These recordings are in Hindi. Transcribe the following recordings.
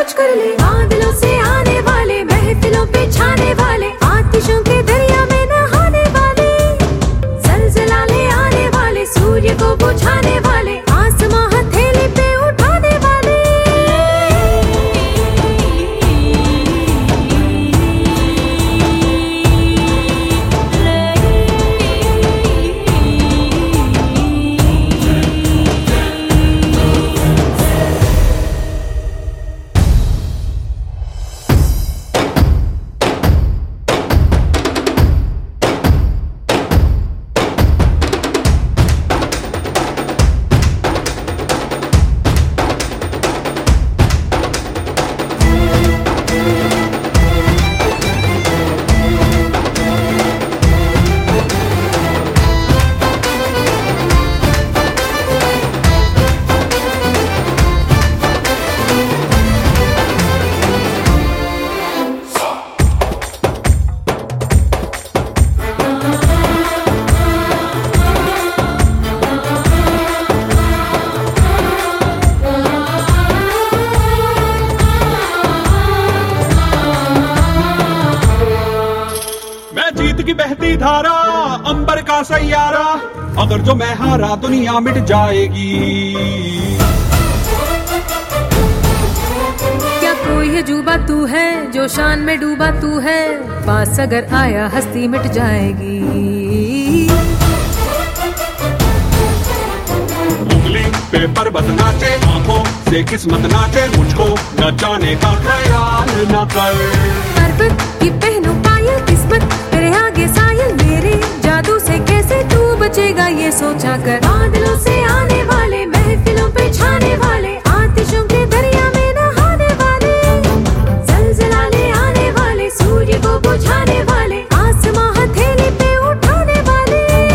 कुछ कर ले। बादलों से आने वाले, महफिलों पे छाने वाले, आतिशों के दरिया में नहाने वाले, जलजलाले आने वाले, सूर्य को बुझाने वाले, आसमां हथेली पे उठाने वाले। की बहती धारा, अंबर का सैयारा, अगर जो मैं हारा दुनिया मिट जाएगी। क्या कोई है जुबा तू है, जो शान में डूबा तू है, पास अगर आया हस्ती मिट जाएगी। उंगली पे पर्वत नाचे, आंखों से किस्मत नाचे, मुझको नचाने का ख्याल न कर। पर्वत की पहनो पायल, किस्मत तेरे आगे सायल, मेरे जादू से कैसे तू बचेगा ये सोचा कर। बादलों से आने वाले, महफिलों पे छाने वाले, आतिशों के दरिया में नहाने वाले, जलजलाले आने वाले, सूर्य को बुझाने वाले, आसमां हथेली पे उठाने वाले।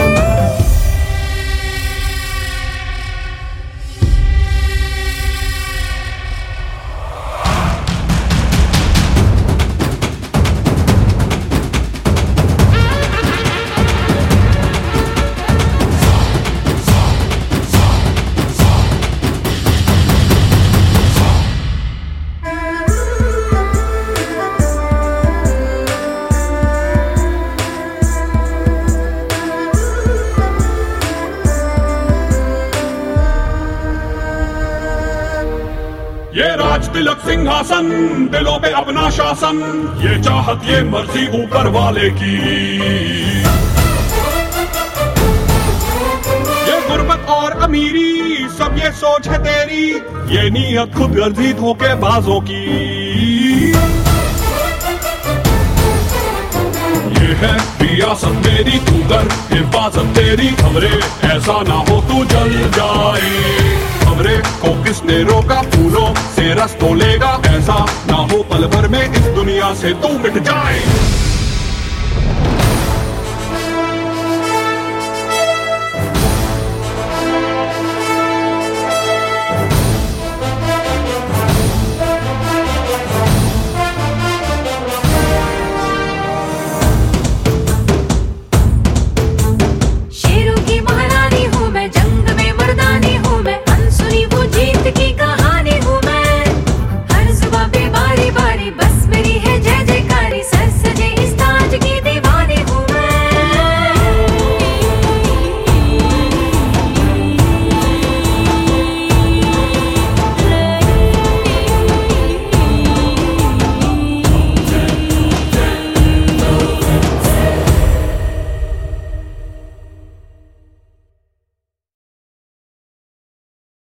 ये राज तिलक सिंहासन, दिलों पे अपना शासन, ये चाहत ये मर्जी ऊपर वाले की। ये गुर्बत और अमीरी, सब ये सोच है तेरी, ये नीयत खुद गर्जी धोखेबाजों की। ये है रियासत मेरी, तू कर हिफाजत तेरी, खबरे ऐसा ना हो तू जल जाए। खबरे को किसने रोका, फूलों से रस तो लेगा, ऐसा ना हो पल भर में इस दुनिया से तू मिट जाए।